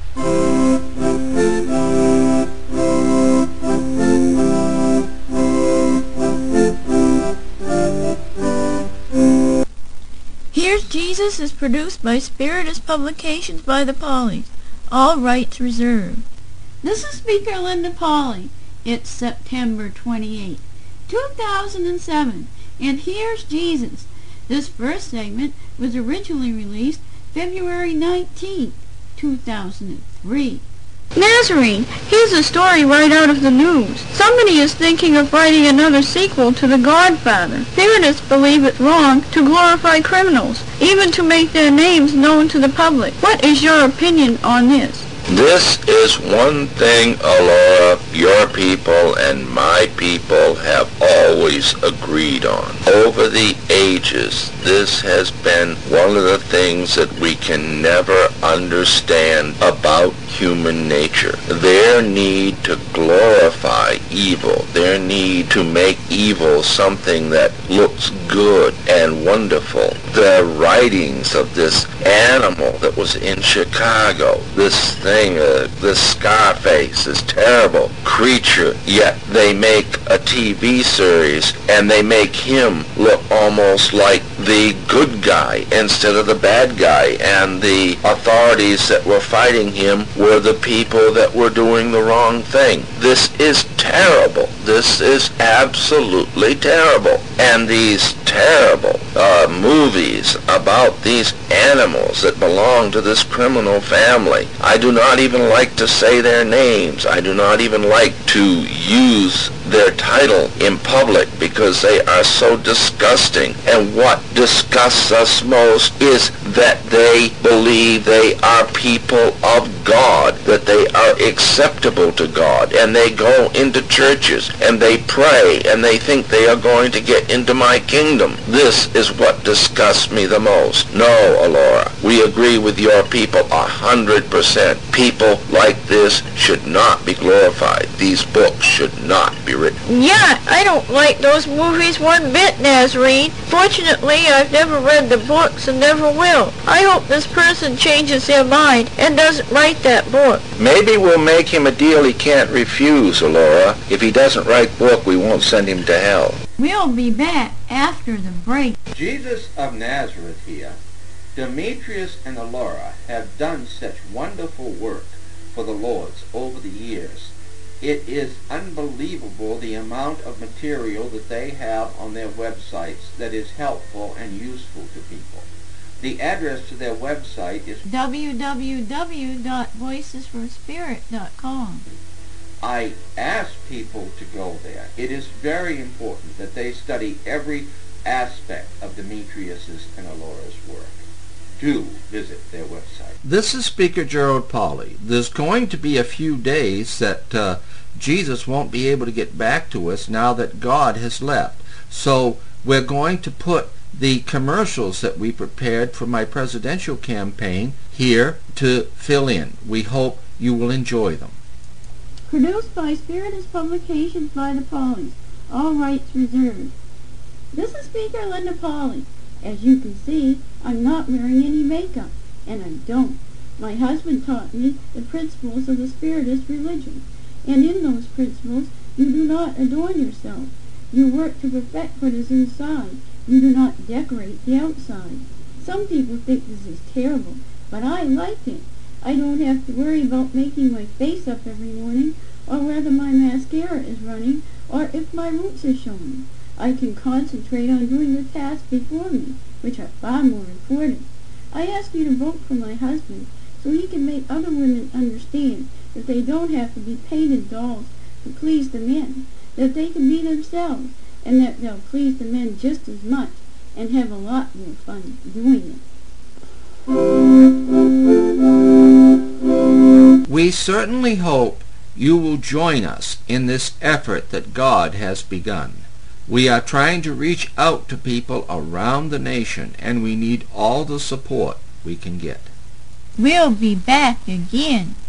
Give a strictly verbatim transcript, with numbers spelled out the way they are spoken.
Here's Jesus is produced by Spiritus Publications by the Pauleys. All rights reserved. This is Speaker Linda Pauley. It's September twenty-eighth, two thousand seven, and here's Jesus. This first segment was originally released February nineteenth, two thousand three. Nazarene, here's a story right out of the news. Somebody is thinking of writing another sequel to The Godfather. Spiritists believe it's wrong to glorify criminals, even to make their names known to the public. What is your opinion on this? This is one thing, Alora, your people and my people have always agreed on. Over the ages, this has been one of the things that we can never understand about human nature. Their need to glorify evil, their need to make evil something that looks good and wonderful. The writings of this animal that was in Chicago, this thing, uh, this Scarface, this terrible creature, yet they make a T V series and they make him look almost like the good guy instead of the bad guy, and the authorities that were fighting him were the people that were doing the wrong thing. This is terrible. This is absolutely terrible. And these terrible uh, movies about these animals that belong to this criminal family, I do not even like to say their names. I do not even like to use their title in public because they are so disgusting. And what disgusts us most is that they believe they are people of God, that they are acceptable to God, and they go into churches and they pray and they think they are going to get into my kingdom. This is what disgusts me the most. No, Alora, we agree with your people a hundred percent. People like this should not be glorified. These books should not be written. Yeah, I don't like those movies one bit, Nazarene. Fortunately, I've never read the books and never will. I hope this person changes their mind and doesn't write that book. Maybe we'll make him a deal he can't refuse, Alora. If he doesn't write book, we won't send him to hell. We'll be back after the break. Jesus of Nazareth here. Demetrius and Alora have done such wonderful work for the Lords over the years. It is unbelievable the amount of material that they have on their websites that is helpful and useful to people. The address to their website is w w w dot voices for spirit dot com. I ask people to go there. It is very important that they study every aspect of Demetrius's and Alora's work. Do visit their website. This is Speaker Gerald Pauley. There's going to be a few days that uh, Jesus won't be able to get back to us now that God has left. So we're going to put the commercials that we prepared for my presidential campaign here to fill in. We hope you will enjoy them. Produced by Spiritus Publications by the Pauleys. All rights reserved. This is Speaker Linda Pauley. As you can see, I'm not wearing any makeup, and I don't. My husband taught me the principles of the Spiritist religion, and in those principles you do not adorn yourself. You work to perfect what is inside. You do not decorate the outside. Some people think this is terrible, but I like it. I don't have to worry about making my face up every morning, or whether my mascara is running, or if my roots are showing. I can concentrate on doing the tasks before me, which are far more important. I ask you to vote for my husband so he can make other women understand that they don't have to be painted dolls to please the men, that they can be themselves, and that they'll please the men just as much and have a lot more fun doing it. We certainly hope you will join us in this effort that God has begun. We are trying to reach out to people around the nation, and we need all the support we can get. We'll be back again.